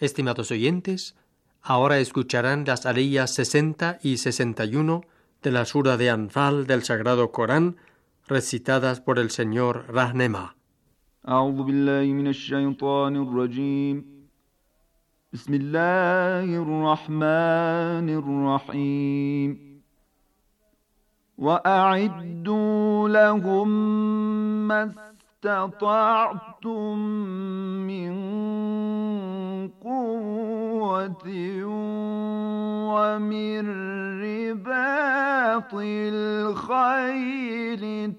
Estimados oyentes, ahora escucharán las aliyas 60 y 61 de la sura de Anfal del Sagrado Corán, recitadas por el señor Rahnema. أعوذ بالله من الشيطان الرجيم بسم الله الرحمن الرحيم وأعدوا لهم ما استطعتم من قوة ومن رباط الخيل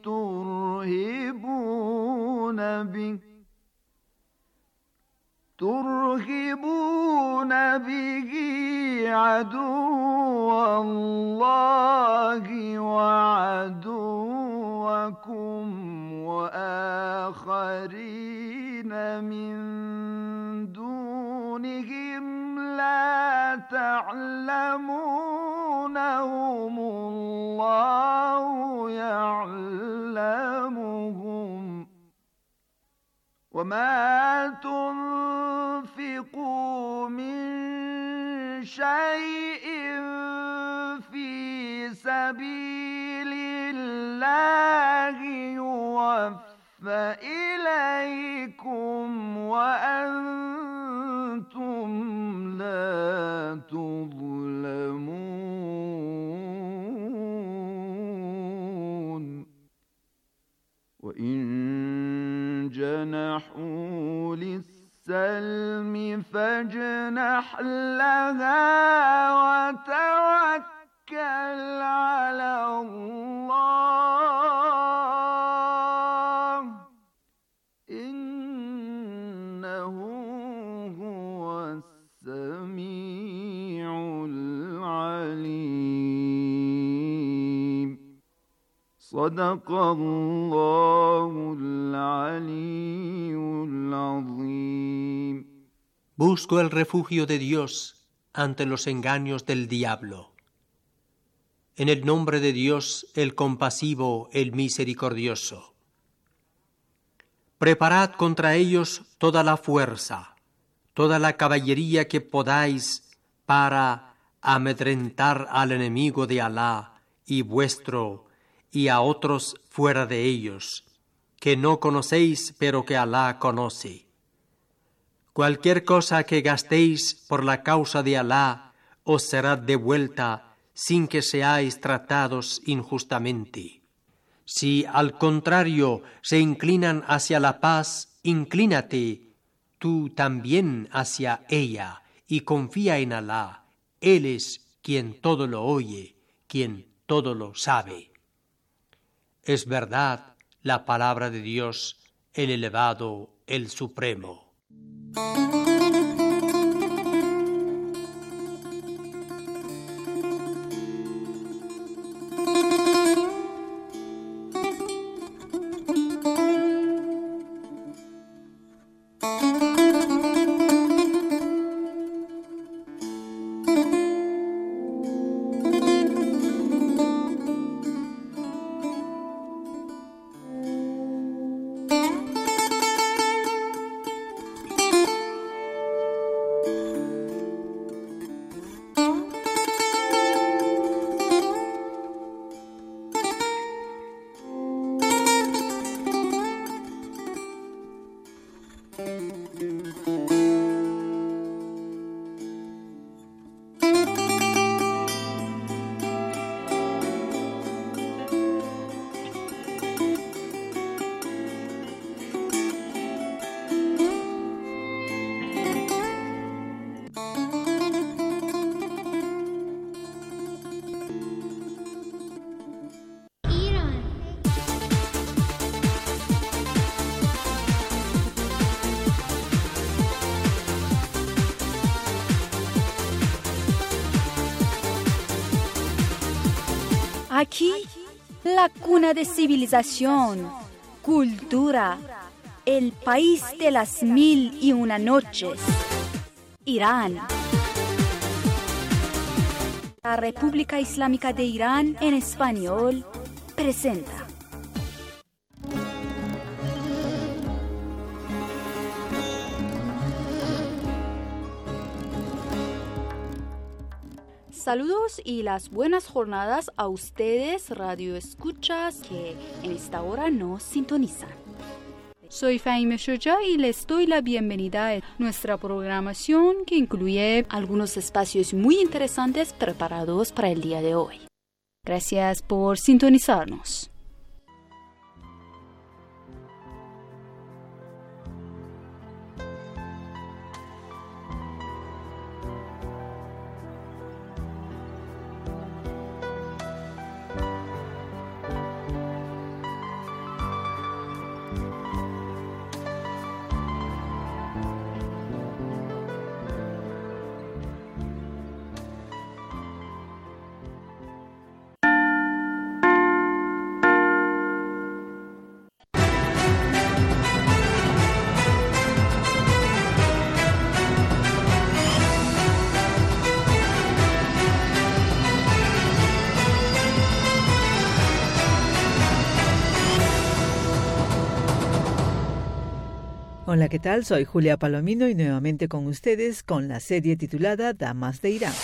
ترهبون به عدو الله وعدوكم وآخرين من دونهم لا تعلمونهم الله يعلمهم وما تنفقوا من شيء في سبيل الله يوفى إليكم وأنتم لا تظلمون وإن جنحوا للسلم فاجنح لها وتوكل على الله إنه هو السميع العليم صدق الله العلي العظيم. Busco el refugio de Dios ante los engaños del diablo. En el nombre de Dios, el compasivo, el misericordioso. Preparad contra ellos toda la fuerza, toda la caballería que podáis para amedrentar al enemigo de Alá y vuestro y a otros fuera de ellos, que no conocéis pero que Alá conoce. Cualquier cosa que gastéis por la causa de Alá os será devuelta sin que seáis tratados injustamente. Si al contrario se inclinan hacia la paz, inclínate tú también hacia ella y confía en Alá. Él es quien todo lo oye, quien todo lo sabe. Es verdad la palabra de Dios, el elevado, el supremo. Aquí, la cuna de civilización, cultura, el país de las 1001 noches, Irán. La República Islámica de Irán en español presenta. Saludos y las buenas jornadas a ustedes, radio escuchas, que en esta hora nos sintonizan. Soy Fahime Shoja y les doy la bienvenida a nuestra programación que incluye algunos espacios muy interesantes preparados para el día de hoy. Gracias por sintonizarnos. Hola, ¿qué tal? Soy Julia Palomino y nuevamente con ustedes con la serie titulada Damas de Irán.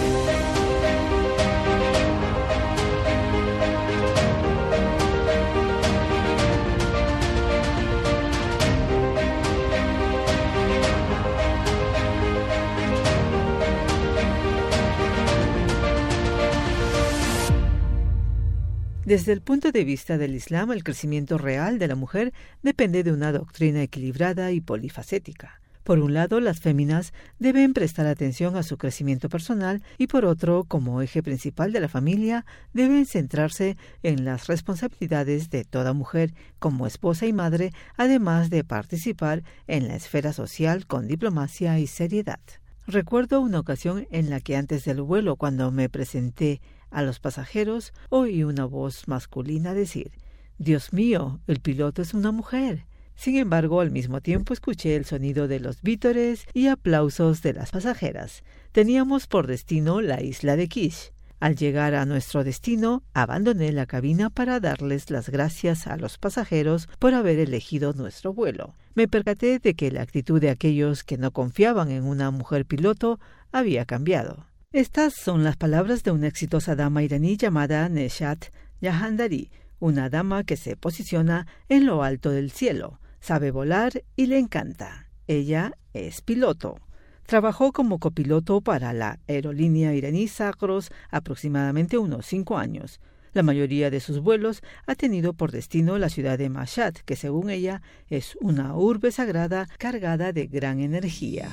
Desde el punto de vista del Islam, el crecimiento real de la mujer depende de una doctrina equilibrada y polifacética. Por un lado, las féminas deben prestar atención a su crecimiento personal y por otro, como eje principal de la familia, deben centrarse en las responsabilidades de toda mujer como esposa y madre, además de participar en la esfera social con diplomacia y seriedad. Recuerdo una ocasión en la que antes del vuelo, cuando me presenté a los pasajeros, oí una voz masculina decir: «Dios mío, el piloto es una mujer». Sin embargo, al mismo tiempo escuché el sonido de los vítores y aplausos de las pasajeras. Teníamos por destino la isla de Kish. Al llegar a nuestro destino, abandoné la cabina para darles las gracias a los pasajeros por haber elegido nuestro vuelo. Me percaté de que la actitud de aquellos que no confiaban en una mujer piloto había cambiado. Estas son las palabras de una exitosa dama iraní llamada Neshat Jahandari, una dama que se posiciona en lo alto del cielo, sabe volar y le encanta. Ella es piloto. Trabajó como copiloto para la aerolínea iraní Zagros aproximadamente unos 5 años. La mayoría de sus vuelos ha tenido por destino la ciudad de Mashhad, que según ella es una urbe sagrada cargada de gran energía.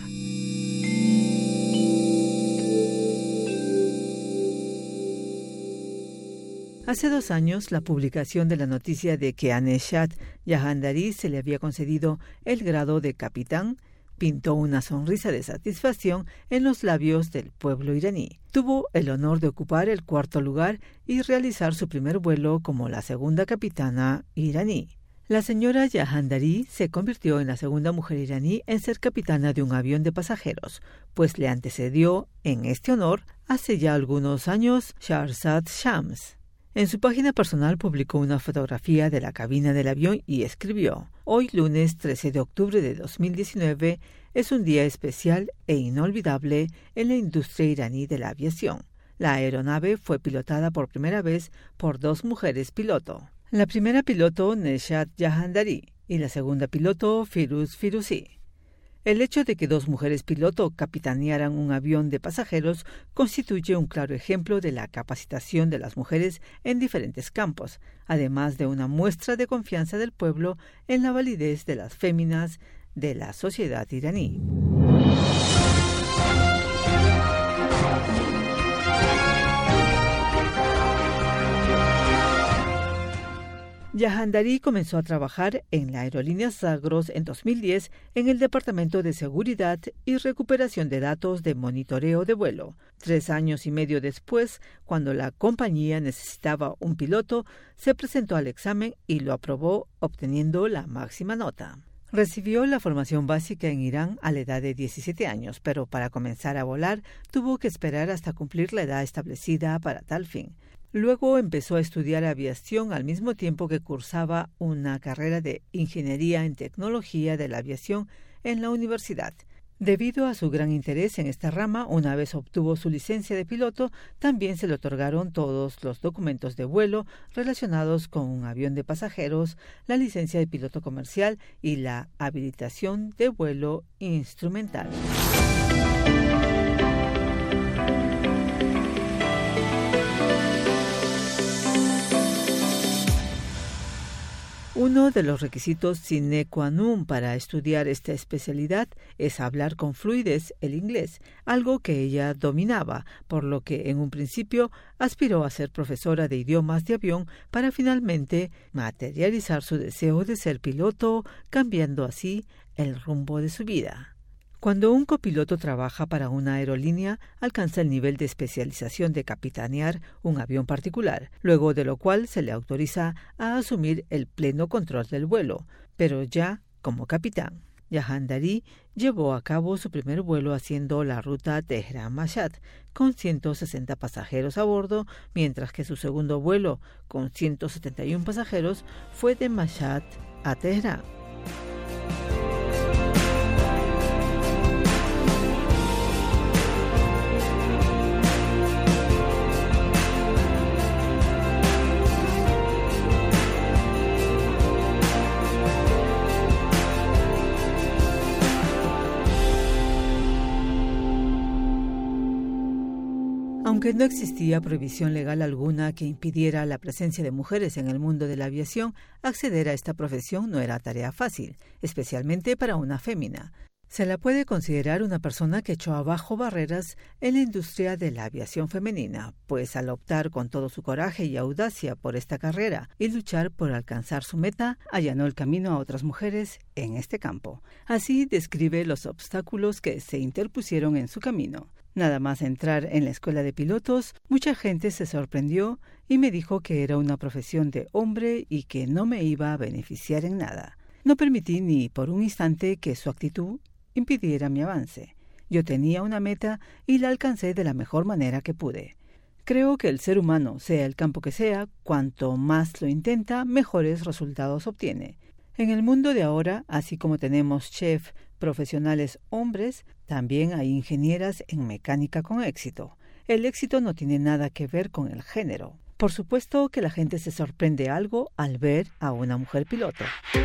Hace 2 años, la publicación de la noticia de que a Neshat Jahandari se le había concedido el grado de capitán pintó una sonrisa de satisfacción en los labios del pueblo iraní. Tuvo el honor de ocupar el 4º lugar y realizar su primer vuelo como la segunda capitana iraní. La señora Jahandari se convirtió en la segunda mujer iraní en ser capitana de un avión de pasajeros, pues le antecedió en este honor hace ya algunos años Shahrzad Shams. En su página personal publicó una fotografía de la cabina del avión y escribió: «Hoy, lunes 13 de octubre de 2019, es un día especial e inolvidable en la industria iraní de la aviación. La aeronave fue pilotada por primera vez por 2 mujeres piloto. La primera piloto, Neshat Jahandari, y la segunda piloto, Firuz Firuzi. El hecho de que 2 mujeres piloto capitanearan un avión de pasajeros constituye un claro ejemplo de la capacitación de las mujeres en diferentes campos, además de una muestra de confianza del pueblo en la validez de las féminas de la sociedad iraní». Jahandari comenzó a trabajar en la aerolínea Zagros en 2010 en el Departamento de Seguridad y Recuperación de Datos de Monitoreo de Vuelo. 3 años y medio después, cuando la compañía necesitaba un piloto, se presentó al examen y lo aprobó, obteniendo la máxima nota. Recibió la formación básica en Irán a la edad de 17 años, pero para comenzar a volar tuvo que esperar hasta cumplir la edad establecida para tal fin. Luego empezó a estudiar aviación al mismo tiempo que cursaba una carrera de Ingeniería en Tecnología de la Aviación en la universidad. Debido a su gran interés en esta rama, una vez obtuvo su licencia de piloto, también se le otorgaron todos los documentos de vuelo relacionados con un avión de pasajeros, la licencia de piloto comercial y la habilitación de vuelo instrumental. Uno de los requisitos sine qua non para estudiar esta especialidad es hablar con fluidez el inglés, algo que ella dominaba, por lo que en un principio aspiró a ser profesora de idiomas de avión para finalmente materializar su deseo de ser piloto, cambiando así el rumbo de su vida. Cuando un copiloto trabaja para una aerolínea, alcanza el nivel de especialización de capitanear un avión particular, luego de lo cual se le autoriza a asumir el pleno control del vuelo, pero ya como capitán. Jahandari llevó a cabo su primer vuelo haciendo la ruta Teherán-Mashhad, con 160 pasajeros a bordo, mientras que su segundo vuelo, con 171 pasajeros, fue de Mashhad a Teherán. Aunque no existía prohibición legal alguna que impidiera la presencia de mujeres en el mundo de la aviación, acceder a esta profesión no era tarea fácil, especialmente para una fémina. Se la puede considerar una persona que echó abajo barreras en la industria de la aviación femenina, pues al optar con todo su coraje y audacia por esta carrera y luchar por alcanzar su meta, allanó el camino a otras mujeres en este campo. Así describe los obstáculos que se interpusieron en su camino. Nada más entrar en la escuela de pilotos, mucha gente se sorprendió y me dijo que era una profesión de hombre y que no me iba a beneficiar en nada. No permití ni por un instante que su actitud impidiera mi avance. Yo tenía una meta y la alcancé de la mejor manera que pude. Creo que el ser humano, sea el campo que sea, cuanto más lo intenta, mejores resultados obtiene. En el mundo de ahora, así como tenemos chefs profesionales hombres, también hay ingenieras en mecánica con éxito. El éxito no tiene nada que ver con el género. Por supuesto que la gente se sorprende algo al ver a una mujer piloto.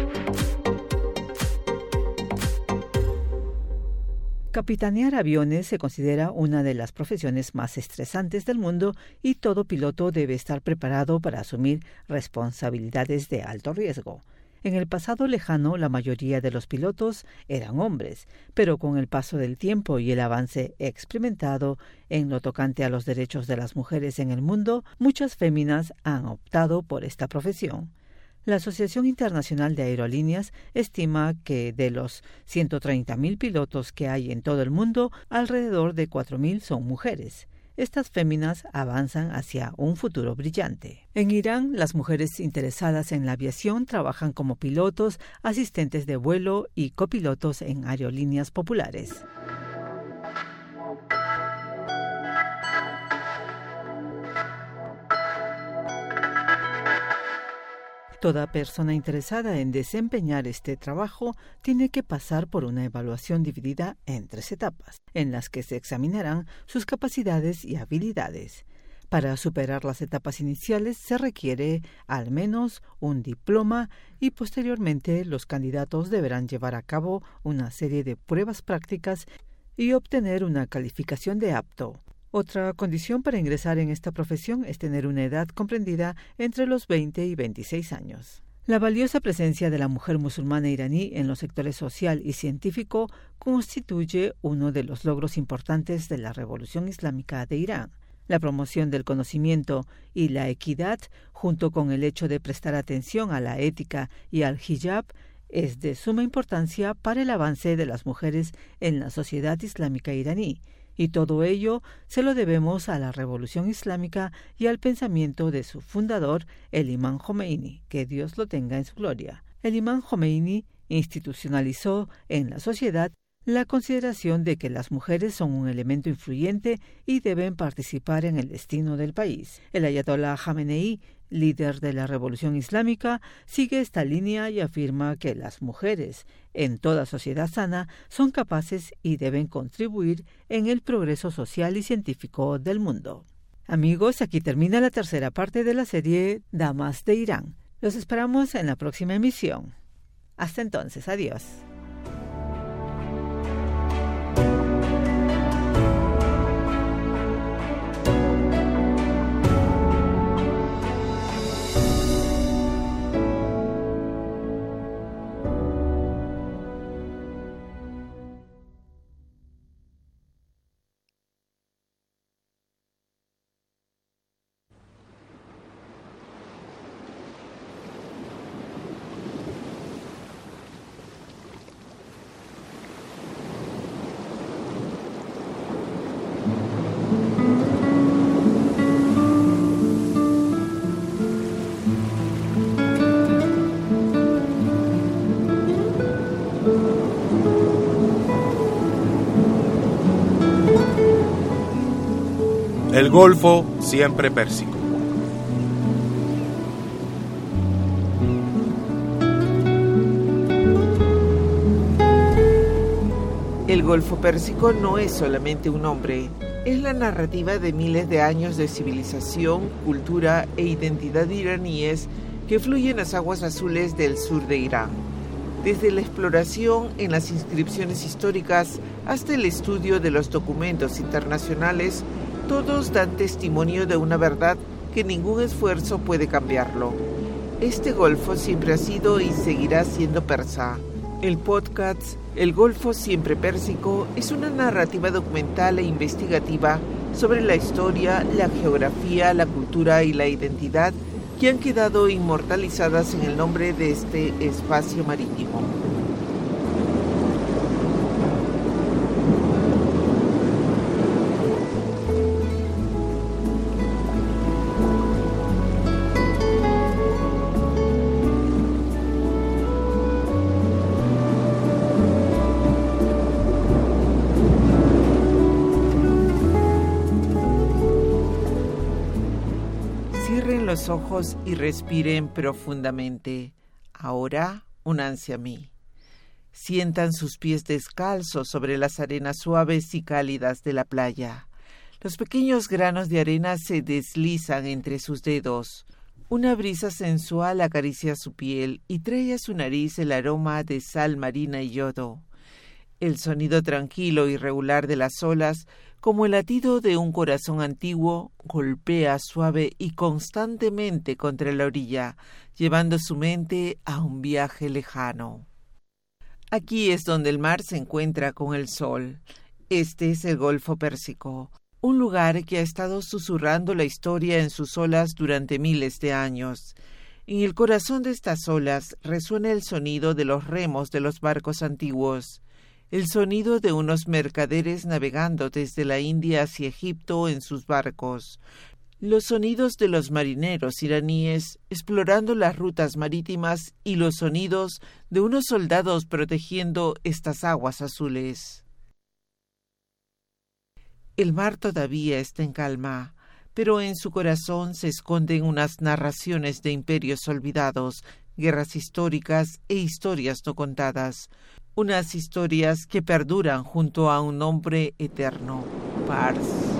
Capitanear aviones se considera una de las profesiones más estresantes del mundo y todo piloto debe estar preparado para asumir responsabilidades de alto riesgo. En el pasado lejano, la mayoría de los pilotos eran hombres, pero con el paso del tiempo y el avance experimentado en lo tocante a los derechos de las mujeres en el mundo, muchas féminas han optado por esta profesión. La Asociación Internacional de Aerolíneas estima que de los 130.000 pilotos que hay en todo el mundo, alrededor de 4.000 son mujeres. Estas féminas avanzan hacia un futuro brillante. En Irán, las mujeres interesadas en la aviación trabajan como pilotos, asistentes de vuelo y copilotos en aerolíneas populares. Toda persona interesada en desempeñar este trabajo tiene que pasar por una evaluación dividida en 3 etapas, en las que se examinarán sus capacidades y habilidades. Para superar las etapas iniciales se requiere al menos un diploma y posteriormente los candidatos deberán llevar a cabo una serie de pruebas prácticas y obtener una calificación de apto. Otra condición para ingresar en esta profesión es tener una edad comprendida entre los 20 y 26 años. La valiosa presencia de la mujer musulmana iraní en los sectores social y científico constituye uno de los logros importantes de la Revolución Islámica de Irán. La promoción del conocimiento y la equidad, junto con el hecho de prestar atención a la ética y al hijab, es de suma importancia para el avance de las mujeres en la sociedad islámica iraní. Y todo ello se lo debemos a la Revolución Islámica y al pensamiento de su fundador, el Imán Jomeini, que Dios lo tenga en su gloria. El Imán Jomeini institucionalizó en la sociedad la consideración de que las mujeres son un elemento influyente y deben participar en el destino del país. El ayatolá Jamenei, líder de la Revolución Islámica, sigue esta línea y afirma que las mujeres, en toda sociedad sana, son capaces y deben contribuir en el progreso social y científico del mundo. Amigos, aquí termina la tercera parte de la serie Damas de Irán. Los esperamos en la próxima emisión. Hasta entonces, adiós. El Golfo siempre Pérsico. El Golfo Pérsico no es solamente un nombre, es la narrativa de miles de años de civilización, cultura e identidad iraníes que fluyen en las aguas azules del sur de Irán. Desde la exploración en las inscripciones históricas hasta el estudio de los documentos internacionales, todos dan testimonio de una verdad que ningún esfuerzo puede cambiarlo. Este golfo siempre ha sido y seguirá siendo persa. El podcast El Golfo Siempre Pérsico es una narrativa documental e investigativa sobre la historia, la geografía, la cultura y la identidad que han quedado inmortalizadas en el nombre de este espacio marítimo. Cierren los ojos y respiren profundamente. Ahora, únanse a mí. Sientan sus pies descalzos sobre las arenas suaves y cálidas de la playa. Los pequeños granos de arena se deslizan entre sus dedos. Una brisa sensual acaricia su piel y trae a su nariz el aroma de sal marina y yodo. El sonido tranquilo y regular de las olas, como el latido de un corazón antiguo, golpea suave y constantemente contra la orilla, llevando su mente a un viaje lejano. Aquí es donde el mar se encuentra con el sol. Este es el Golfo Pérsico, un lugar que ha estado susurrando la historia en sus olas durante miles de años. En el corazón de estas olas resuena el sonido de los remos de los barcos antiguos, el sonido de unos mercaderes navegando desde la India hacia Egipto en sus barcos, los sonidos de los marineros iraníes explorando las rutas marítimas y los sonidos de unos soldados protegiendo estas aguas azules. El mar todavía está en calma, pero en su corazón se esconden unas narraciones de imperios olvidados, guerras históricas e historias no contadas, unas historias que perduran junto a un nombre eterno, Pars.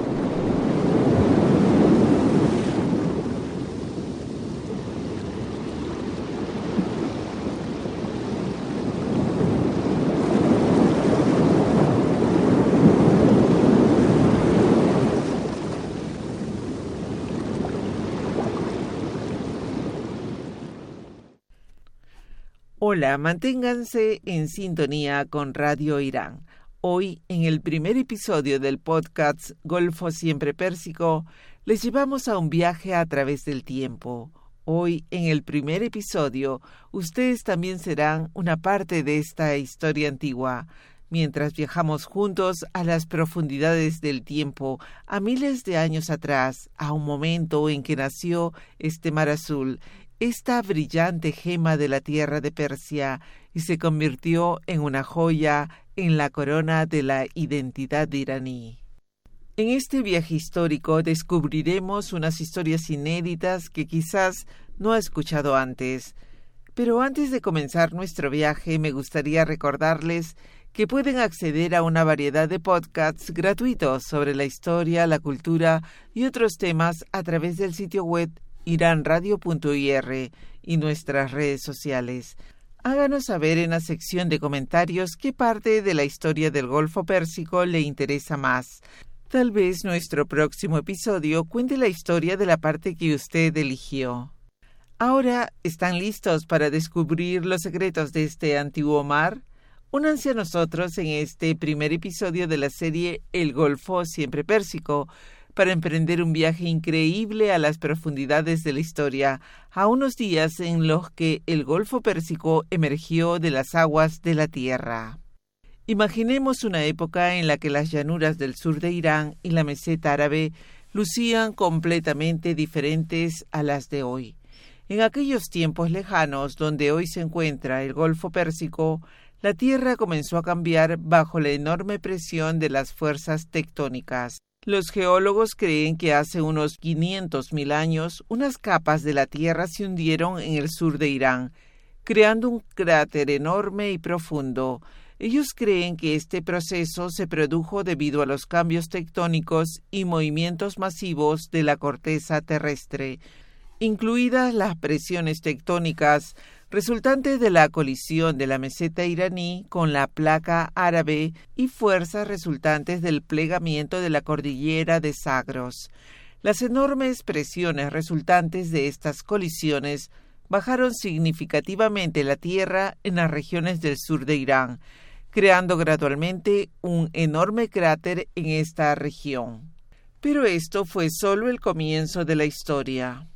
Hola, manténganse en sintonía con Radio Irán. Hoy, en el primer episodio del podcast Golfo Siempre Pérsico, les llevamos a un viaje a través del tiempo. Hoy, en el primer episodio, ustedes también serán una parte de esta historia antigua, mientras viajamos juntos a las profundidades del tiempo, a miles de años atrás, a un momento en que nació este mar azul, esta brillante gema de la tierra de Persia, y se convirtió en una joya en la corona de la identidad iraní. En este viaje histórico descubriremos unas historias inéditas que quizás no ha escuchado antes. Pero antes de comenzar nuestro viaje, me gustaría recordarles que pueden acceder a una variedad de podcasts gratuitos sobre la historia, la cultura y otros temas a través del sitio web iranradio.ir y nuestras redes sociales. Háganos saber en la sección de comentarios qué parte de la historia del Golfo Pérsico le interesa más. Tal vez nuestro próximo episodio cuente la historia de la parte que usted eligió. Ahora, ¿están listos para descubrir los secretos de este antiguo mar? Únanse a nosotros en este primer episodio de la serie El Golfo Siempre Pérsico para emprender un viaje increíble a las profundidades de la historia, a unos días en los que el Golfo Pérsico emergió de las aguas de la tierra. Imaginemos una época en la que las llanuras del sur de Irán y la meseta árabe lucían completamente diferentes a las de hoy. En aquellos tiempos lejanos, donde hoy se encuentra el Golfo Pérsico, la tierra comenzó a cambiar bajo la enorme presión de las fuerzas tectónicas. Los geólogos creen que hace unos 500.000 años, unas capas de la tierra se hundieron en el sur de Irán, creando un cráter enorme y profundo. Ellos creen que este proceso se produjo debido a los cambios tectónicos y movimientos masivos de la corteza terrestre, incluidas las presiones tectónicas resultantes de la colisión de la meseta iraní con la placa árabe y fuerzas resultantes del plegamiento de la cordillera de Zagros. Las enormes presiones resultantes de estas colisiones bajaron significativamente la tierra en las regiones del sur de Irán, creando gradualmente un enorme cráter en esta región. Pero esto fue solo el comienzo de la historia.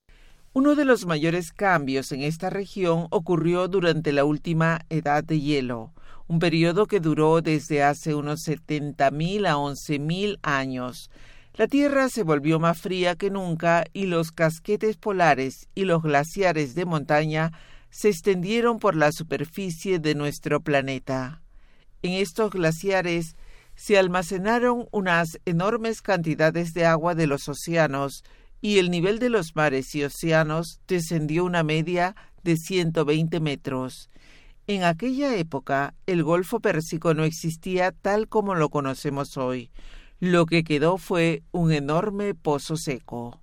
Uno de los mayores cambios en esta región ocurrió durante la última Edad de Hielo, un periodo que duró desde hace unos 70.000 a 11.000 años. La Tierra se volvió más fría que nunca y los casquetes polares y los glaciares de montaña se extendieron por la superficie de nuestro planeta. En estos glaciares se almacenaron unas enormes cantidades de agua de los océanos y el nivel de los mares y océanos descendió una media de 120 metros. En aquella época, el Golfo Pérsico no existía tal como lo conocemos hoy. Lo que quedó fue un enorme pozo seco.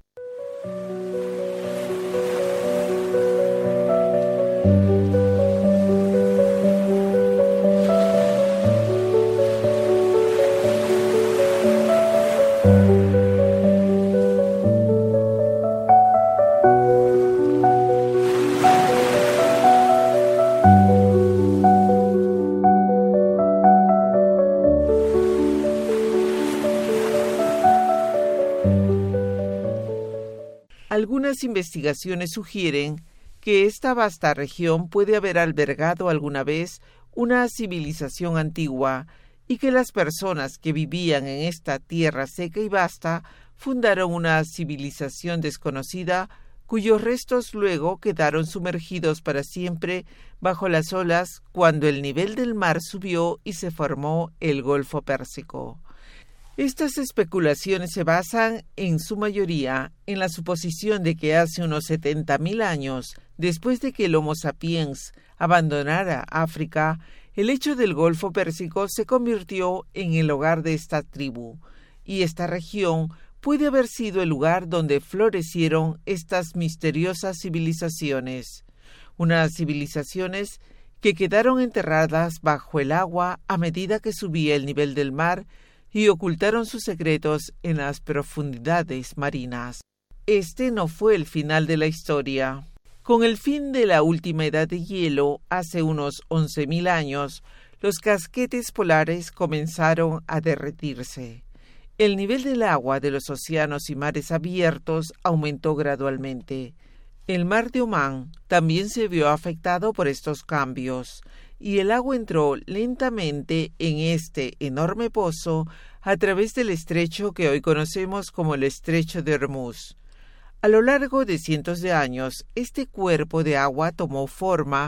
Algunas investigaciones sugieren que esta vasta región puede haber albergado alguna vez una civilización antigua y que las personas que vivían en esta tierra seca y vasta fundaron una civilización desconocida cuyos restos luego quedaron sumergidos para siempre bajo las olas cuando el nivel del mar subió y se formó el Golfo Pérsico. Estas especulaciones se basan, en su mayoría, en la suposición de que hace unos 70.000 años, después de que el Homo sapiens abandonara África, el lecho del Golfo Pérsico se convirtió en el hogar de esta tribu, y esta región puede haber sido el lugar donde florecieron estas misteriosas civilizaciones, unas civilizaciones que quedaron enterradas bajo el agua a medida que subía el nivel del mar y ocultaron sus secretos en las profundidades marinas. Este no fue el final de la historia. Con el fin de la última edad de hielo, hace unos 11.000 años, los casquetes polares comenzaron a derretirse. El nivel del agua de los océanos y mares abiertos aumentó gradualmente. El mar de Omán también se vio afectado por estos cambios, y el agua entró lentamente en este enorme pozo a través del estrecho que hoy conocemos como el Estrecho de Hormuz. A lo largo de cientos de años, este cuerpo de agua tomó forma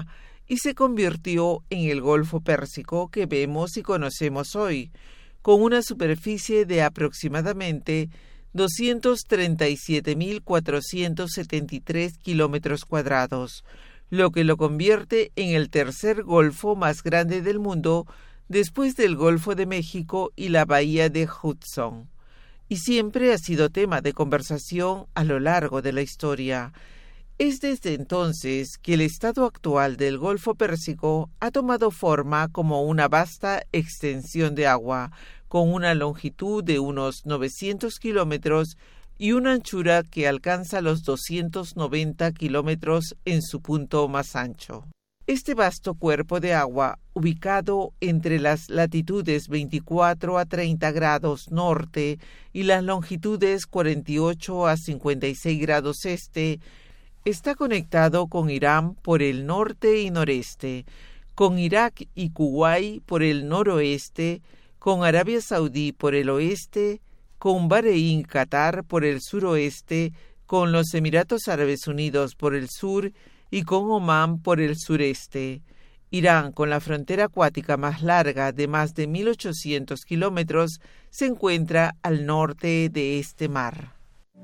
y se convirtió en el Golfo Pérsico que vemos y conocemos hoy, con una superficie de aproximadamente 237.473 kilómetros cuadrados, lo que lo convierte en el tercer golfo más grande del mundo después del Golfo de México y la bahía de Hudson. Y siempre ha sido tema de conversación a lo largo de la historia. Es desde entonces que el estado actual del Golfo Pérsico ha tomado forma como una vasta extensión de agua, con una longitud de unos 900 kilómetros y una anchura que alcanza los 290 kilómetros en su punto más ancho. Este vasto cuerpo de agua, ubicado entre las latitudes 24 a 30 grados norte y las longitudes 48 a 56 grados este, está conectado con Irán por el norte y noreste, con Irak y Kuwait por el noroeste, con Arabia Saudí por el oeste, con Bahrein, Qatar por el suroeste, con los Emiratos Árabes Unidos por el sur y con Omán por el sureste. Irán, con la frontera acuática más larga de más de 1.800 kilómetros, se encuentra al norte de este mar.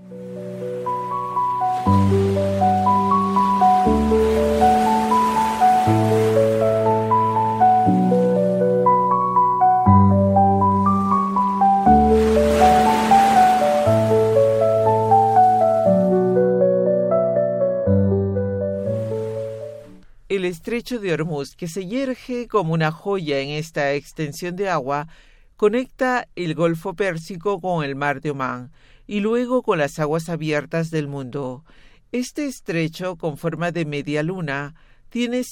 El estrecho de Hormuz, que se yergue como una joya en esta extensión de agua, conecta el Golfo Pérsico con el Mar de Omán y luego con las aguas abiertas del mundo. Este estrecho, con forma de media luna, tiene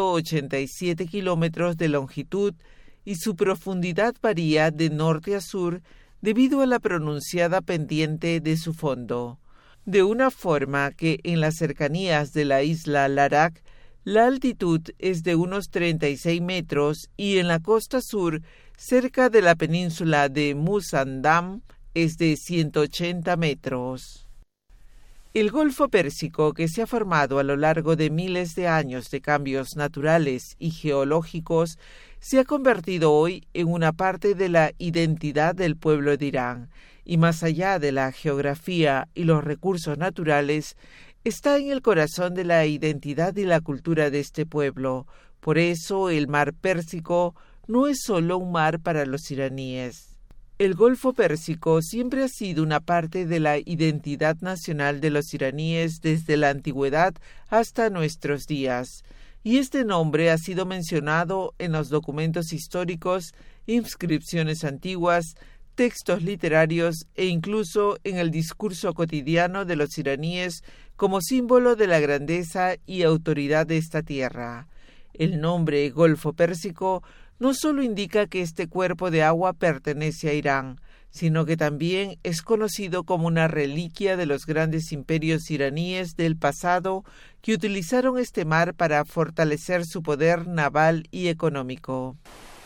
187 kilómetros de longitud y su profundidad varía de norte a sur debido a la pronunciada pendiente de su fondo. De una forma que en las cercanías de la isla Larak, la altitud es de unos 36 metros y en la costa sur, cerca de la península de Musandam, es de 180 metros. El Golfo Pérsico, que se ha formado a lo largo de miles de años de cambios naturales y geológicos, se ha convertido hoy en una parte de la identidad del pueblo de Irán, y más allá de la geografía y los recursos naturales, está en el corazón de la identidad y la cultura de este pueblo. Por eso el mar Pérsico no es solo un mar para los iraníes. El Golfo Pérsico siempre ha sido una parte de la identidad nacional de los iraníes desde la antigüedad hasta nuestros días, y este nombre ha sido mencionado en los documentos históricos, inscripciones antiguas, textos literarios e incluso en el discurso cotidiano de los iraníes como símbolo de la grandeza y autoridad de esta tierra. El nombre Golfo Pérsico no solo indica que este cuerpo de agua pertenece a Irán, sino que también es conocido como una reliquia de los grandes imperios iraníes del pasado que utilizaron este mar para fortalecer su poder naval y económico.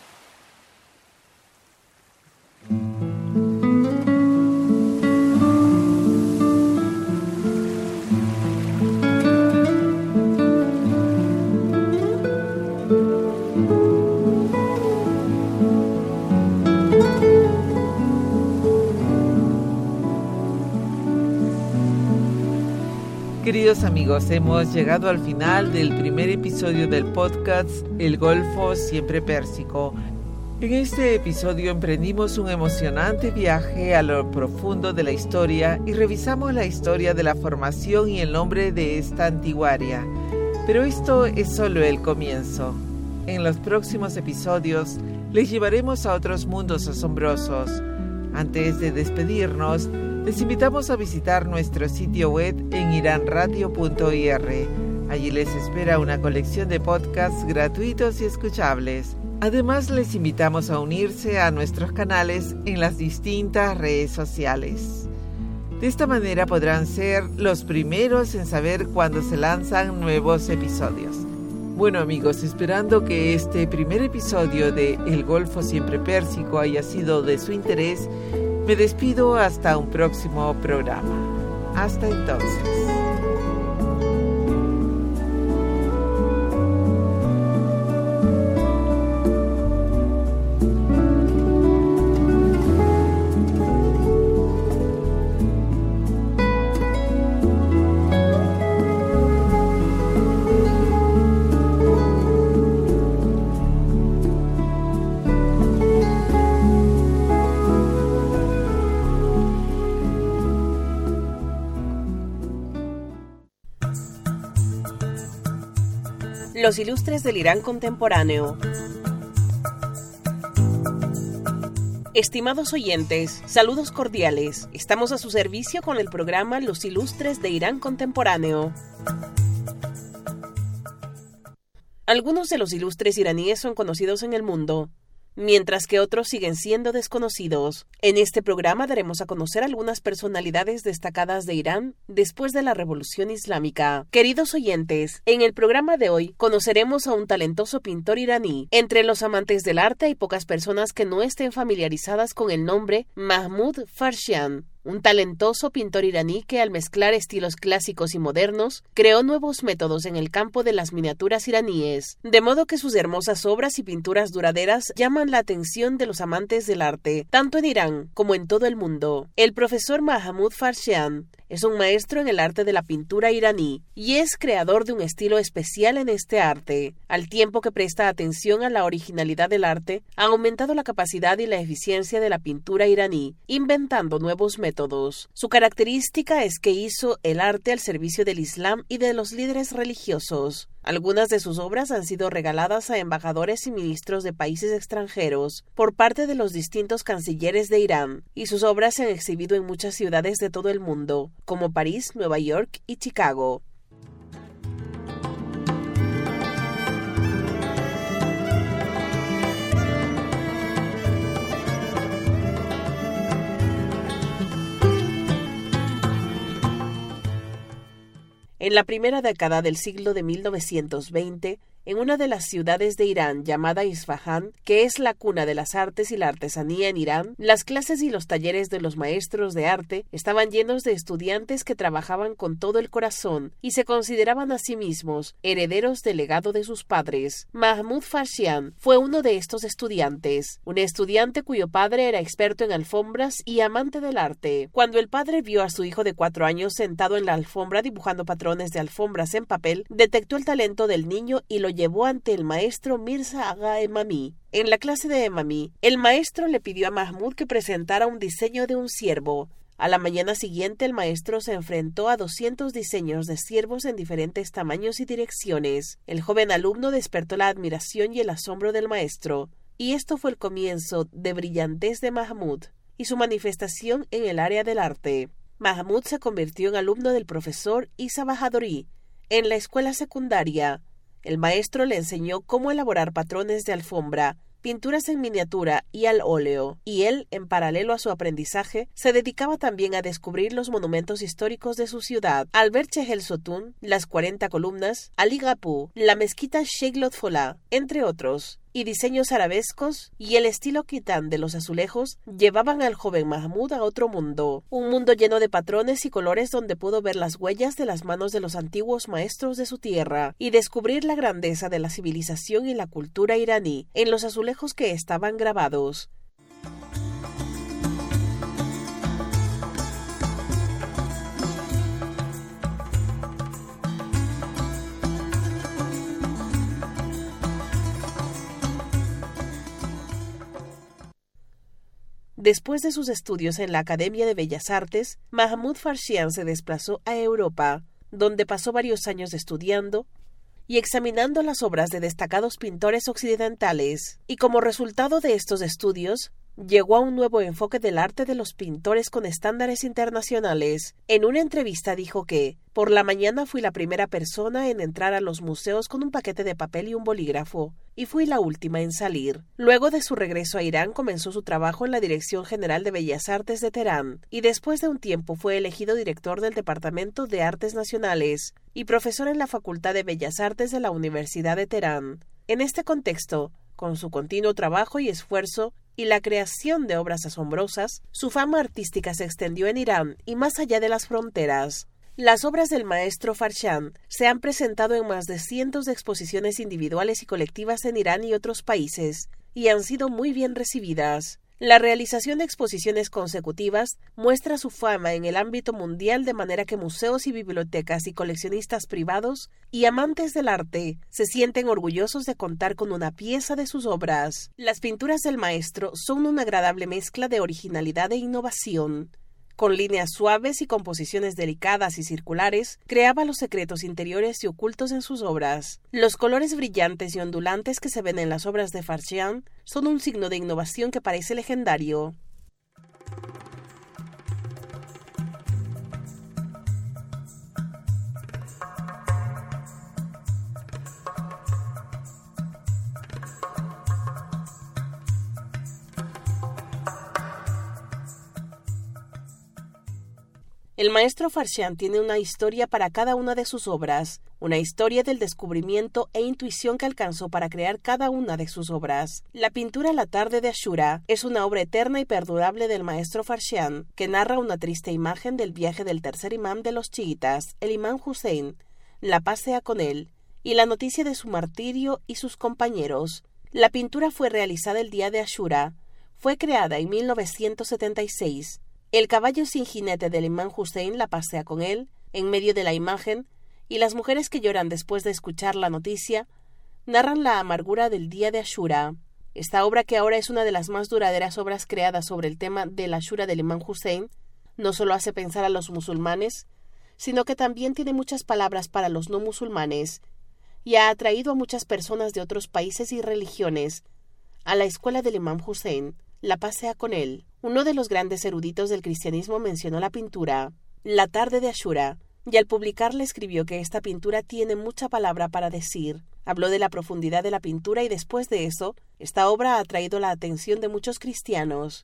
Queridos amigos, hemos llegado al final del primer episodio del podcast El Golfo Siempre Pérsico. En este episodio emprendimos un emocionante viaje a lo profundo de la historia y revisamos la historia de la formación y el nombre de esta antigua área. Pero esto es solo el comienzo. En los próximos episodios les llevaremos a otros mundos asombrosos. Antes de despedirnos, les invitamos a visitar nuestro sitio web en iranradio.ir. Allí les espera una colección de podcasts gratuitos y escuchables. Además, les invitamos a unirse a nuestros canales en las distintas redes sociales. De esta manera podrán ser los primeros en saber cuando se lanzan nuevos episodios. Bueno amigos, esperando que este primer episodio de El Golfo Siempre Pérsico haya sido de su interés, me despido hasta un próximo programa. Hasta entonces. Los ilustres del Irán contemporáneo. Estimados oyentes, saludos cordiales. Estamos a su servicio con el programa Los ilustres de Irán contemporáneo. Algunos de los ilustres iraníes son conocidos en el mundo, mientras que otros siguen siendo desconocidos. En este programa daremos a conocer algunas personalidades destacadas de Irán después de la Revolución Islámica. Queridos oyentes, en el programa de hoy conoceremos a un talentoso pintor iraní. Entre los amantes del arte hay pocas personas que no estén familiarizadas con el nombre Mahmud Farshian, un talentoso pintor iraní que, al mezclar estilos clásicos y modernos, creó nuevos métodos en el campo de las miniaturas iraníes, de modo que sus hermosas obras y pinturas duraderas llaman la atención de los amantes del arte, tanto en Irán como en todo el mundo. El profesor Mahmud Farshian es un maestro en el arte de la pintura iraní y es creador de un estilo especial en este arte. Al tiempo que presta atención a la originalidad del arte, ha aumentado la capacidad y la eficiencia de la pintura iraní, inventando nuevos métodos. Su característica es que hizo el arte al servicio del Islam y de los líderes religiosos. Algunas de sus obras han sido regaladas a embajadores y ministros de países extranjeros por parte de los distintos cancilleres de Irán, y sus obras se han exhibido en muchas ciudades de todo el mundo, como París, Nueva York y Chicago. En la primera década del siglo de 1920, en una de las ciudades de Irán llamada Isfahán, que es la cuna de las artes y la artesanía en Irán, las clases y los talleres de los maestros de arte estaban llenos de estudiantes que trabajaban con todo el corazón y se consideraban a sí mismos herederos del legado de sus padres. Mahmud Farshian fue uno de estos estudiantes, un estudiante cuyo padre era experto en alfombras y amante del arte. Cuando el padre vio a su hijo de 4 años sentado en la alfombra dibujando patrones de alfombras en papel, detectó el talento del niño y lo llevó ante el maestro Mirza Agha Emami. En la clase de Emami, el maestro le pidió a Mahmud que presentara un diseño de un ciervo. A la mañana siguiente, el maestro se enfrentó a 200 diseños de ciervos en diferentes tamaños y direcciones. El joven alumno despertó la admiración y el asombro del maestro, y esto fue el comienzo de brillantez de Mahmud y su manifestación en el área del arte. Mahmud se convirtió en alumno del profesor Isa Bahadori en la escuela secundaria. El maestro le enseñó cómo elaborar patrones de alfombra, pinturas en miniatura y al óleo, y él, en paralelo a su aprendizaje, se dedicaba también a descubrir los monumentos históricos de su ciudad: al ver Chehel Sotun, las 40 columnas, Ali Gapú, la mezquita Sheikh Lotfollah, entre otros, y diseños arabescos y el estilo kitán de los azulejos llevaban al joven Mahmud a otro mundo, un mundo lleno de patrones y colores donde pudo ver las huellas de las manos de los antiguos maestros de su tierra y descubrir la grandeza de la civilización y la cultura iraní en los azulejos que estaban grabados. Después de sus estudios en la Academia de Bellas Artes, Mahmud Farshian se desplazó a Europa, donde pasó varios años estudiando y examinando las obras de destacados pintores occidentales, y como resultado de estos estudios, llegó a un nuevo enfoque del arte de los pintores con estándares internacionales. En una entrevista dijo que, por la mañana fui la primera persona en entrar a los museos con un paquete de papel y un bolígrafo, y fui la última en salir. Luego de su regreso a Irán comenzó su trabajo en la Dirección General de Bellas Artes de Teherán, y después de un tiempo fue elegido director del Departamento de Artes Nacionales y profesor en la Facultad de Bellas Artes de la Universidad de Teherán. En este contexto, con su continuo trabajo y esfuerzo, y la creación de obras asombrosas, su fama artística se extendió en Irán y más allá de las fronteras. Las obras del maestro Farshian se han presentado en más de cientos de exposiciones individuales y colectivas en Irán y otros países, y han sido muy bien recibidas. La realización de exposiciones consecutivas muestra su fama en el ámbito mundial, de manera que museos y bibliotecas y coleccionistas privados y amantes del arte se sienten orgullosos de contar con una pieza de sus obras. Las pinturas del maestro son una agradable mezcla de originalidad e innovación. Con líneas suaves y composiciones delicadas y circulares, creaba los secretos interiores y ocultos en sus obras. Los colores brillantes y ondulantes que se ven en las obras de Farshyan son un signo de innovación que parece legendario. El maestro Farshyan tiene una historia para cada una de sus obras, una historia del descubrimiento e intuición que alcanzó para crear cada una de sus obras. La pintura La tarde de Ashura es una obra eterna y perdurable del maestro Farshyan, que narra una triste imagen del viaje del tercer imán de los chiitas, el imán Hussein, la paz sea con él, y la noticia de su martirio y sus compañeros. La pintura fue realizada el día de Ashura. Fue creada en 1976. El caballo sin jinete del imán Hussein la pasea con él, en medio de la imagen, y las mujeres que lloran después de escuchar la noticia, narran la amargura del día de Ashura. Esta obra, que ahora es una de las más duraderas obras creadas sobre el tema del Ashura del imán Hussein, no solo hace pensar a los musulmanes, sino que también tiene muchas palabras para los no musulmanes, y ha atraído a muchas personas de otros países y religiones a la escuela del imán Hussein, la paz sea con él. Uno de los grandes eruditos del cristianismo mencionó la pintura La tarde de Ashura, y al publicarla escribió que esta pintura tiene mucha palabra para decir. Habló de la profundidad de la pintura y después de eso, esta obra ha atraído la atención de muchos cristianos.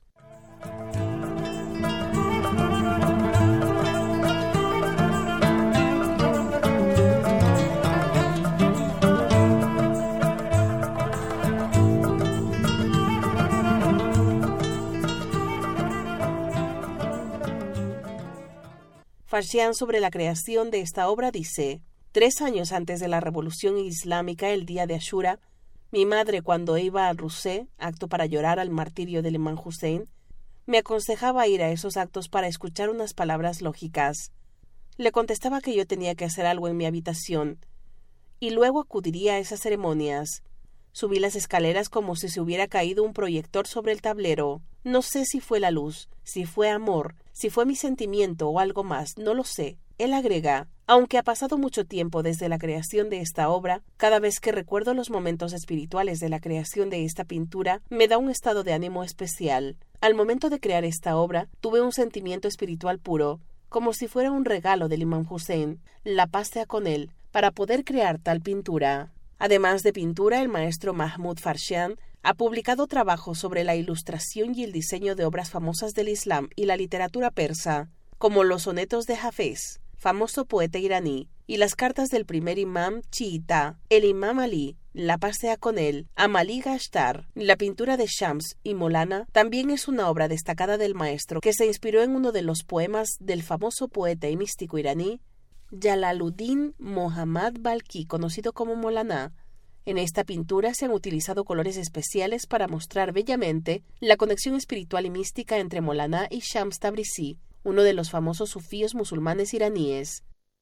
Farshyan sobre la creación de esta obra dice: 3 años antes de la revolución islámica, el día de Ashura, mi madre, cuando iba al Rusé, acto para llorar al martirio del imán Hussein, me aconsejaba ir a esos actos para escuchar unas palabras lógicas. Le contestaba que yo tenía que hacer algo en mi habitación, y luego acudiría a esas ceremonias. Subí las escaleras como si se hubiera caído un proyector sobre el tablero. No sé si fue la luz, si fue amor, si fue mi sentimiento o algo más, no lo sé. Él agrega: aunque ha pasado mucho tiempo desde la creación de esta obra, cada vez que recuerdo los momentos espirituales de la creación de esta pintura, me da un estado de ánimo especial. Al momento de crear esta obra, tuve un sentimiento espiritual puro, como si fuera un regalo del imán Hussein, la paz sea con él, para poder crear tal pintura. Además de pintura, el maestro Mahmud Farshyan ha publicado trabajos sobre la ilustración y el diseño de obras famosas del Islam y la literatura persa, como los sonetos de Hafez, famoso poeta iraní, y las cartas del primer imán chiita, el imam Ali, la paz sea con él, Amalí Gashtar. La pintura de Shams y Molana también es una obra destacada del maestro, que se inspiró en uno de los poemas del famoso poeta y místico iraní Jalaluddin Mohammad Balkhi, conocido como Molana. En esta pintura se han utilizado colores especiales para mostrar bellamente la conexión espiritual y mística entre Molana y Shams Tabrizi, uno de los famosos sufíes musulmanes iraníes.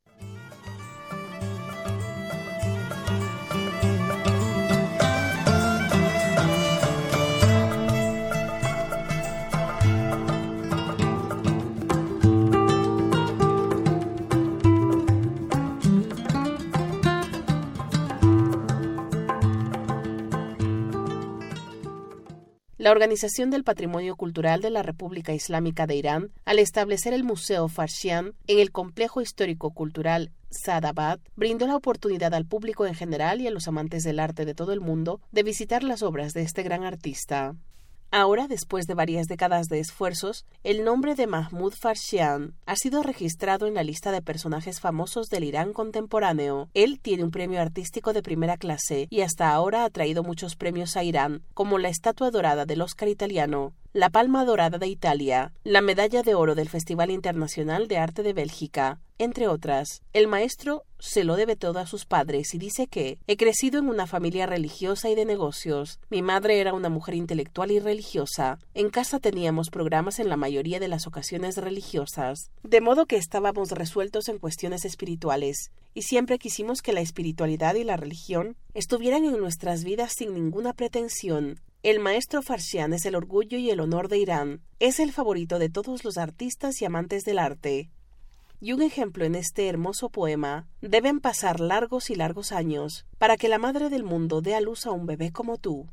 La Organización del Patrimonio Cultural de la República Islámica de Irán, al establecer el Museo Farshyan en el Complejo Histórico-Cultural Saadabad, brindó la oportunidad al público en general y a los amantes del arte de todo el mundo de visitar las obras de este gran artista. Ahora, después de varias décadas de esfuerzos, el nombre de Mahmud Farshyan ha sido registrado en la lista de personajes famosos del Irán contemporáneo. Él tiene un premio artístico de primera clase y hasta ahora ha traído muchos premios a Irán, como la Estatua Dorada del Oscar italiano, la Palma Dorada de Italia, la Medalla de Oro del Festival Internacional de Arte de Bélgica, entre otras. El maestro se lo debe todo a sus padres y dice que: he crecido en una familia religiosa y de negocios. Mi madre era una mujer intelectual y religiosa. En casa teníamos programas en la mayoría de las ocasiones religiosas, de modo que estábamos resueltos en cuestiones espirituales, y siempre quisimos que la espiritualidad y la religión estuvieran en nuestras vidas sin ninguna pretensión. El maestro Farshian es el orgullo y el honor de Irán. Es el favorito de todos los artistas y amantes del arte. Y un ejemplo en este hermoso poema: deben pasar largos y largos años para que la madre del mundo dé a luz a un bebé como tú.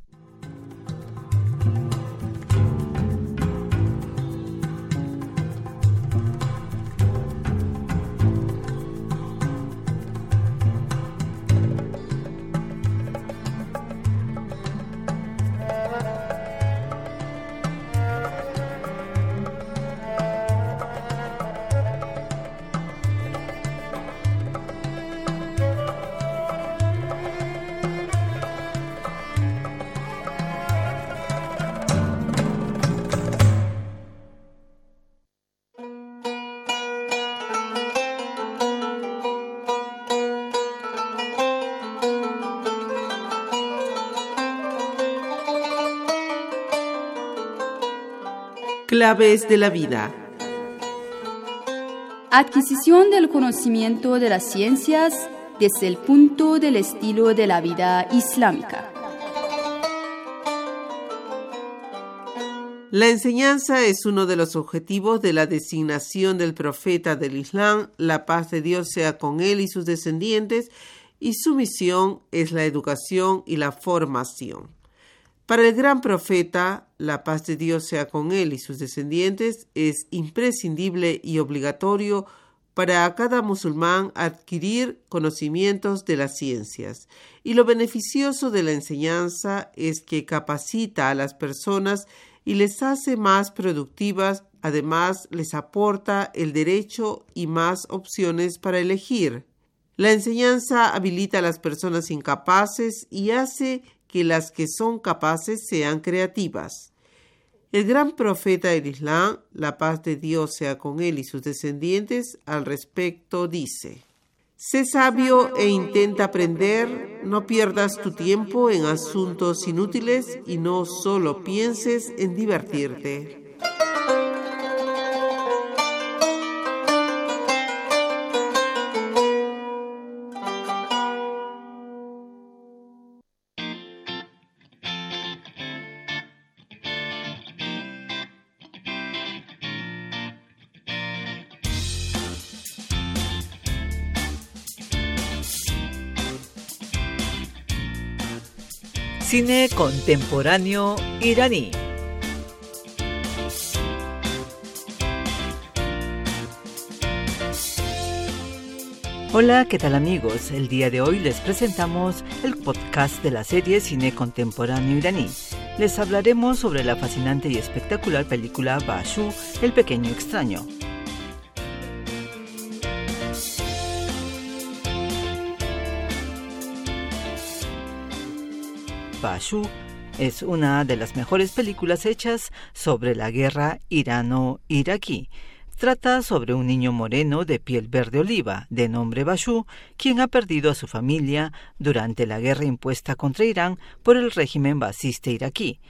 Claves de la vida. Adquisición del conocimiento de las ciencias desde el punto del estilo de la vida islámica. La enseñanza es uno de los objetivos de la designación del profeta del Islam, la paz de Dios sea con él y sus descendientes, y su misión es la educación y la formación. Para el gran profeta, la paz de Dios sea con él y sus descendientes, es imprescindible y obligatorio para cada musulmán adquirir conocimientos de las ciencias. Y lo beneficioso de la enseñanza es que capacita a las personas y les hace más productivas, además les aporta el derecho y más opciones para elegir. La enseñanza habilita a las personas incapaces y hace que las que son capaces sean creativas. El gran profeta del Islam, la paz de Dios sea con él y sus descendientes, al respecto dice: sé sabio e intenta aprender, no pierdas tu tiempo en asuntos inútiles y no solo pienses en divertirte. Cine contemporáneo iraní. Hola, ¿qué tal amigos? El día de hoy les presentamos el podcast de la serie Cine contemporáneo iraní. Les hablaremos sobre la fascinante y espectacular película Bashu, el pequeño extraño. Bashu es una de las mejores películas hechas sobre la guerra irano-iraquí. Trata sobre un niño moreno de piel verde oliva, de nombre Bashu, quien ha perdido a su familia durante la guerra impuesta contra Irán por el régimen basista iraquí,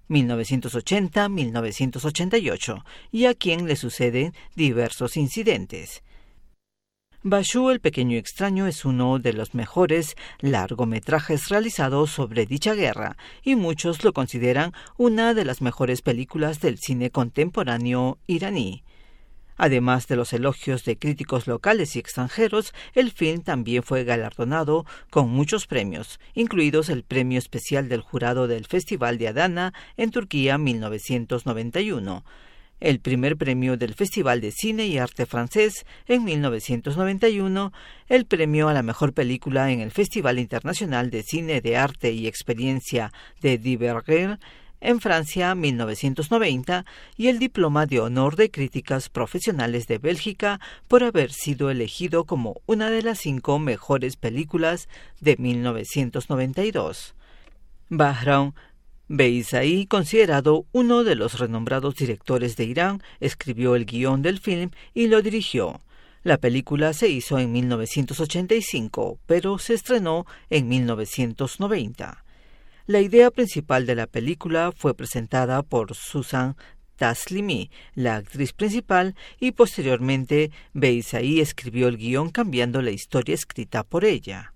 1980-1988, y a quien le suceden diversos incidentes. Bashu, el pequeño extraño, es uno de los mejores largometrajes realizados sobre dicha guerra, y muchos lo consideran una de las mejores películas del cine contemporáneo iraní. Además de los elogios de críticos locales y extranjeros, el film también fue galardonado con muchos premios, incluidos el premio especial del jurado del Festival de Adana en Turquía 1991, el primer premio del Festival de Cine y Arte francés en 1991, el premio a la mejor película en el Festival Internacional de Cine de Arte y Experiencia de Divergel en Francia 1990 y el diploma de honor de críticas profesionales de Bélgica por haber sido elegido como una de las 5 mejores películas de 1992. Bahram Beyzaí, considerado uno de los renombrados directores de Irán, escribió el guión del film y lo dirigió. La película se hizo en 1985, pero se estrenó en 1990. La idea principal de la película fue presentada por Susan Taslimi, la actriz principal, y posteriormente Beyzaí escribió el guión cambiando la historia escrita por ella.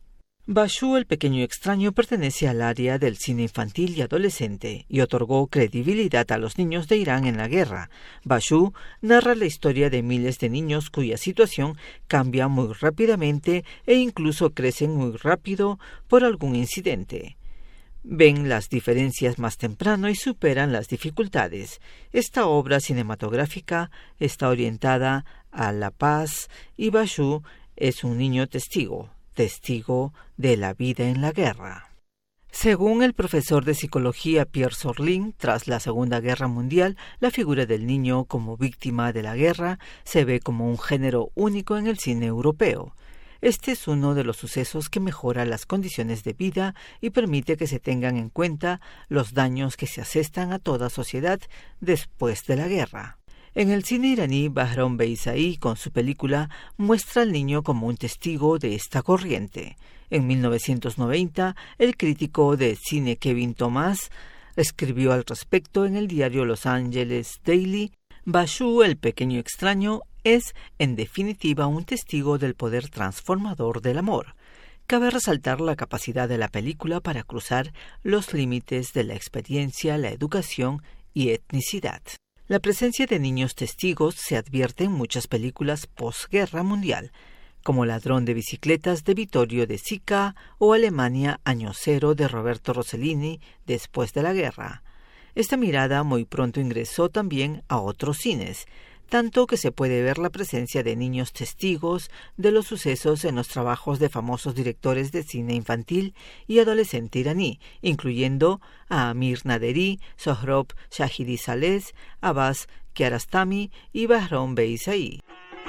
Bashu, el pequeño extraño, pertenece al área del cine infantil y adolescente y otorgó credibilidad a los niños de Irán en la guerra. Bashu narra la historia de miles de niños cuya situación cambia muy rápidamente e incluso crecen muy rápido por algún incidente. Ven las diferencias más temprano y superan las dificultades. Esta obra cinematográfica está orientada a la paz y Bashu es un niño testigo de la vida en la guerra. Según el profesor de psicología Pierre Sorlin, tras la Segunda Guerra Mundial, la figura del niño como víctima de la guerra se ve como un género único en el cine europeo. Este es uno de los sucesos que mejora las condiciones de vida y permite que se tengan en cuenta los daños que se asestan a toda sociedad después de la guerra. En el cine iraní, Bahram Beyzai, con su película, muestra al niño como un testigo de esta corriente. En 1990, el crítico de cine Kevin Thomas escribió al respecto en el diario Los Angeles Daily: Bashu, el pequeño extraño, es, en definitiva, un testigo del poder transformador del amor. Cabe resaltar la capacidad de la película para cruzar los límites de la experiencia, la educación y etnicidad. La presencia de niños testigos se advierte en muchas películas posguerra mundial, como Ladrón de bicicletas de Vittorio De Sica o Alemania Año Cero de Roberto Rossellini después de la guerra. Esta mirada muy pronto ingresó también a otros cines, tanto que se puede ver la presencia de niños testigos de los sucesos en los trabajos de famosos directores de cine infantil y adolescente iraní, incluyendo a Amir Naderi, Sohrab Shahidi Saleh, Abbas Kiarostami y Bahram Beyzai.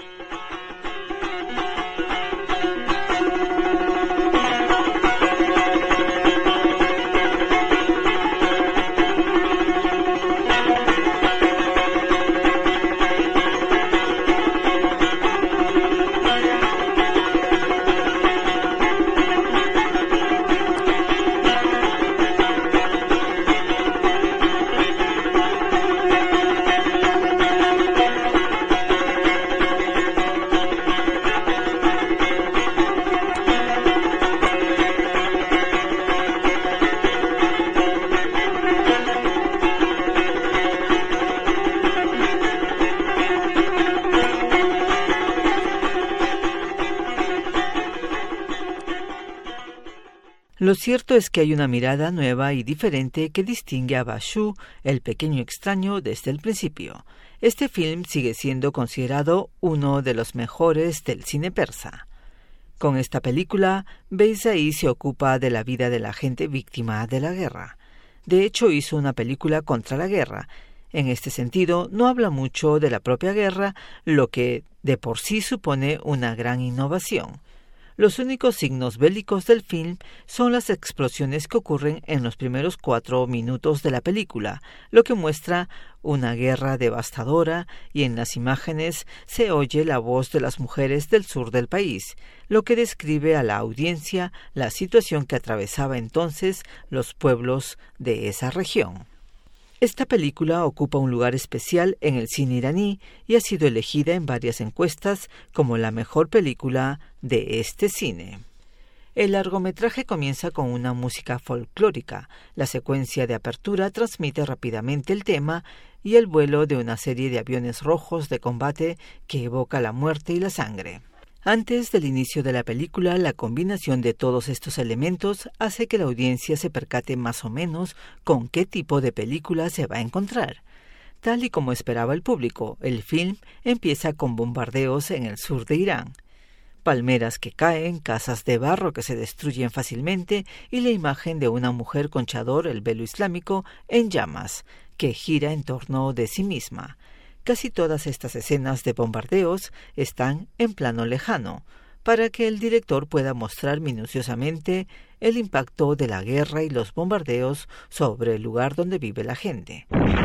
Lo cierto es que hay una mirada nueva y diferente que distingue a Bashu, el pequeño extraño, desde el principio. Este film sigue siendo considerado uno de los mejores del cine persa. Con esta película, Beyzai se ocupa de la vida de la gente víctima de la guerra. De hecho, hizo una película contra la guerra. En este sentido, no habla mucho de la propia guerra, lo que de por sí supone una gran innovación. Los únicos signos bélicos del film son las explosiones que ocurren en los primeros 4 minutos de la película, lo que muestra una guerra devastadora, y en las imágenes se oye la voz de las mujeres del sur del país, lo que describe a la audiencia la situación que atravesaba entonces los pueblos de esa región. Esta película ocupa un lugar especial en el cine iraní y ha sido elegida en varias encuestas como la mejor película de este cine. El largometraje comienza con una música folclórica. La secuencia de apertura transmite rápidamente el tema y el vuelo de una serie de aviones rojos de combate que evoca la muerte y la sangre. Antes del inicio de la película, la combinación de todos estos elementos hace que la audiencia se percate más o menos con qué tipo de película se va a encontrar. Tal y como esperaba el público, el film empieza con bombardeos en el sur de Irán. Palmeras que caen, casas de barro que se destruyen fácilmente y la imagen de una mujer con chador, el velo islámico, en llamas, que gira en torno de sí misma. Casi todas estas escenas de bombardeos están en plano lejano, para que el director pueda mostrar minuciosamente el impacto de la guerra y los bombardeos sobre el lugar donde vive la gente.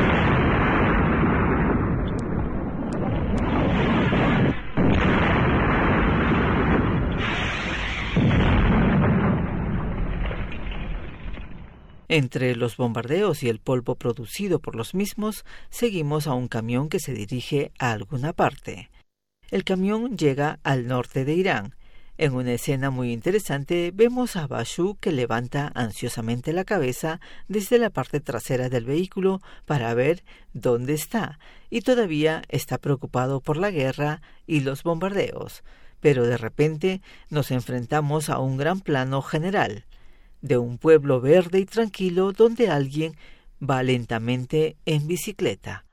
Entre los bombardeos y el polvo producido por los mismos, seguimos a un camión que se dirige a alguna parte. El camión llega al norte de Irán. En una escena muy interesante vemos a Bashu que levanta ansiosamente la cabeza desde la parte trasera del vehículo para ver dónde está, y todavía está preocupado por la guerra y los bombardeos. Pero de repente nos enfrentamos a un gran plano general, de un pueblo verde y tranquilo donde alguien va lentamente en bicicleta.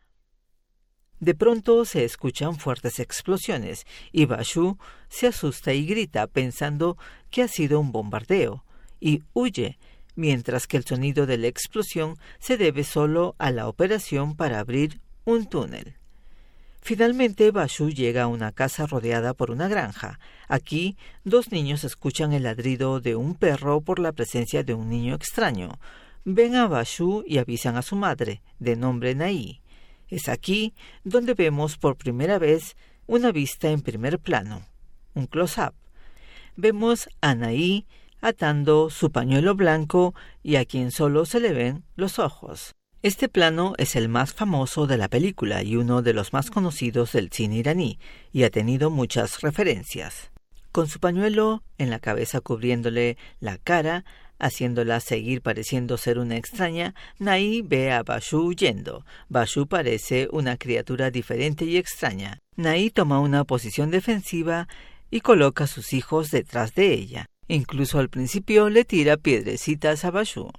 De pronto se escuchan fuertes explosiones y Bashu se asusta y grita pensando que ha sido un bombardeo y huye, mientras que el sonido de la explosión se debe solo a la operación para abrir un túnel. Finalmente Bashu llega a una casa rodeada por una granja. Aquí 2 niños escuchan el ladrido de un perro por la presencia de un niño extraño. Ven a Bashu y avisan a su madre, de nombre Naí. Es aquí donde vemos por primera vez una vista en primer plano, un close-up. Vemos a Naí atando su pañuelo blanco y a quien solo se le ven los ojos. Este plano es el más famoso de la película y uno de los más conocidos del cine iraní, y ha tenido muchas referencias. Con su pañuelo en la cabeza cubriéndole la cara, haciéndola seguir pareciendo ser una extraña, Naí ve a Bashu huyendo. Bashu parece una criatura diferente y extraña. Naí toma una posición defensiva y coloca a sus hijos detrás de ella. Incluso al principio le tira piedrecitas a Bashu.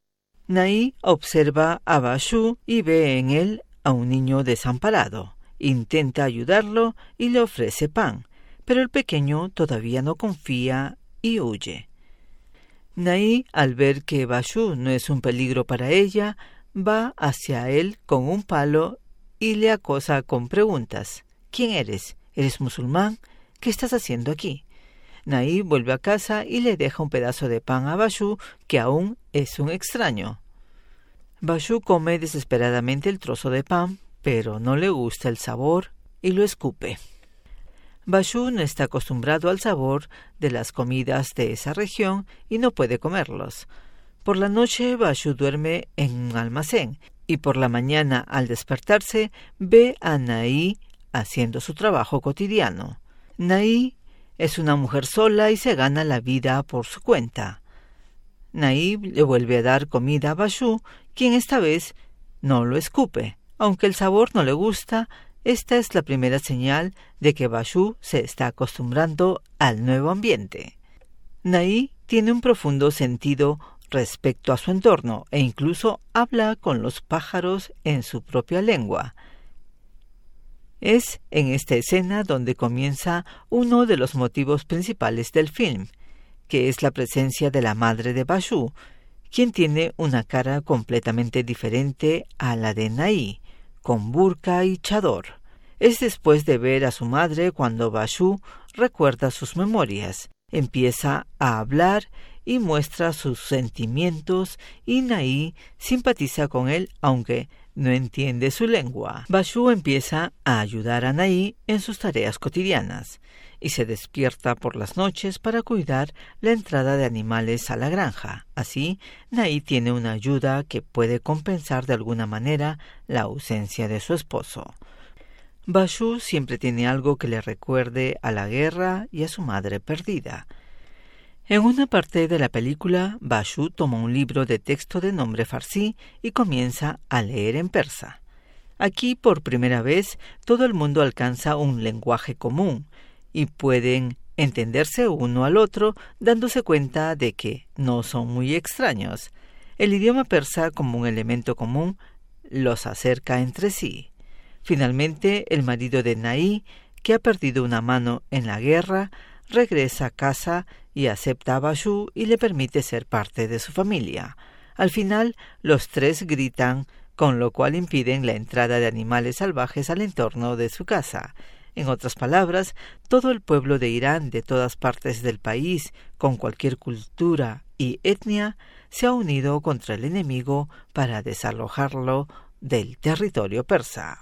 Naí observa a Bashu y ve en él a un niño desamparado. Intenta ayudarlo y le ofrece pan, pero el pequeño todavía no confía y huye. Naí, al ver que Bashu no es un peligro para ella, va hacia él con un palo y le acosa con preguntas. ¿Quién eres? ¿Eres musulmán? ¿Qué estás haciendo aquí? Naí vuelve a casa y le deja un pedazo de pan a Bashu, que aún es un extraño. Bashu come desesperadamente el trozo de pan, pero no le gusta el sabor y lo escupe. Bashu no está acostumbrado al sabor de las comidas de esa región y no puede comerlos. Por la noche Bashu duerme en un almacén y por la mañana, al despertarse, ve a Naí haciendo su trabajo cotidiano. Naí es una mujer sola y se gana la vida por su cuenta. Naí le vuelve a dar comida a Bashu, quien esta vez no lo escupe. Aunque el sabor no le gusta, esta es la primera señal de que Bashu se está acostumbrando al nuevo ambiente. Naí tiene un profundo sentido respecto a su entorno e incluso habla con los pájaros en su propia lengua. Es en esta escena donde comienza uno de los motivos principales del film, que es la presencia de la madre de Bashu, quien tiene una cara completamente diferente a la de Naí, con burka y chador. Es después de ver a su madre cuando Bashu recuerda sus memorias, empieza a hablar y muestra sus sentimientos y Naí simpatiza con él aunque no entiende su lengua. Bashu empieza a ayudar a Naí en sus tareas cotidianas y se despierta por las noches para cuidar la entrada de animales a la granja. Así, Naí tiene una ayuda que puede compensar de alguna manera la ausencia de su esposo. Bashu siempre tiene algo que le recuerde a la guerra y a su madre perdida. En una parte de la película, Bashu toma un libro de texto de nombre farsi y comienza a leer en persa. Aquí, por primera vez, todo el mundo alcanza un lenguaje común y pueden entenderse uno al otro, dándose cuenta de que no son muy extraños. El idioma persa, como un elemento común, los acerca entre sí. Finalmente, el marido de Naí, que ha perdido una mano en la guerra, regresa a casa y acepta a Bashu y le permite ser parte de su familia. Al final, los tres gritan, con lo cual impiden la entrada de animales salvajes al entorno de su casa. En otras palabras, todo el pueblo de Irán, de todas partes del país, con cualquier cultura y etnia, se ha unido contra el enemigo para desalojarlo del territorio persa.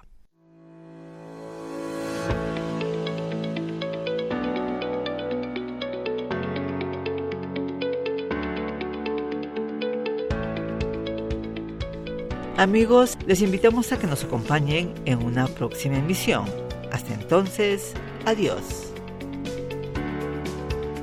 Amigos, les invitamos a que nos acompañen en una próxima emisión. Hasta entonces, adiós.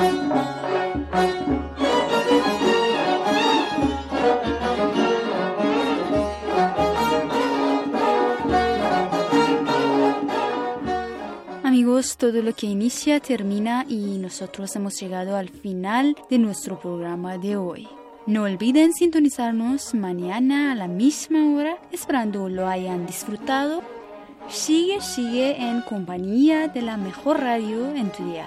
Amigos, todo lo que inicia termina y nosotros hemos llegado al final de nuestro programa de hoy. No olviden sintonizarnos mañana a la misma hora, esperando lo hayan disfrutado. Sigue en compañía de la mejor radio en tu dial.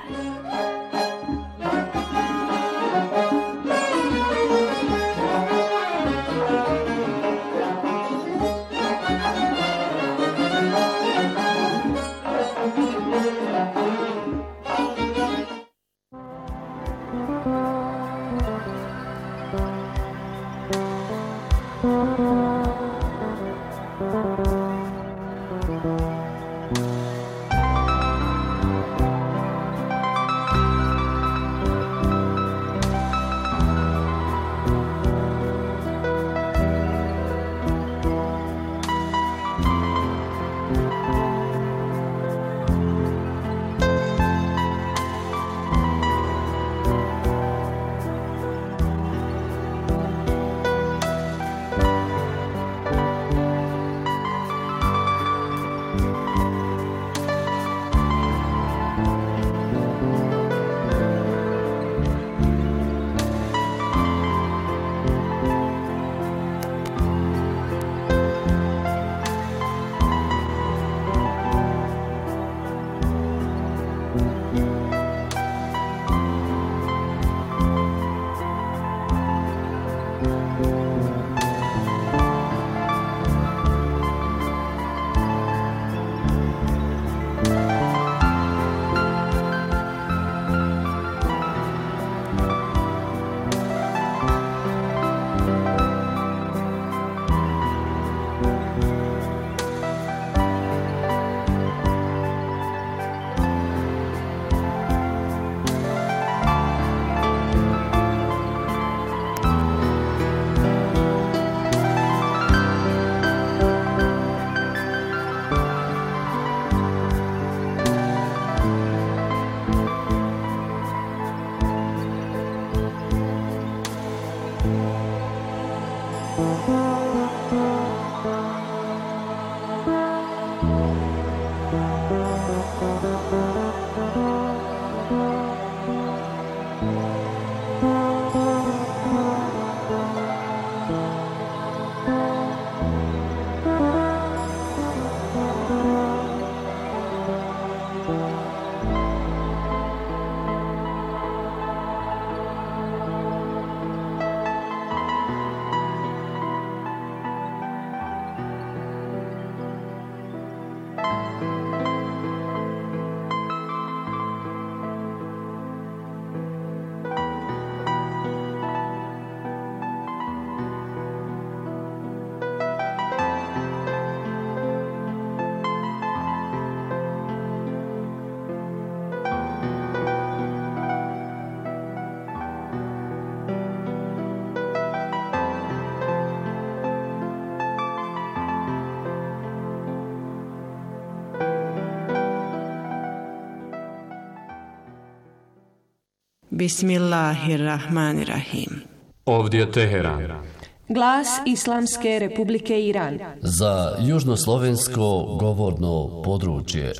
Bismillahirrahmanirrahim. Ovdje Teheran. Glas Islamske Republike Iran. Za južnoslovensko govorno područje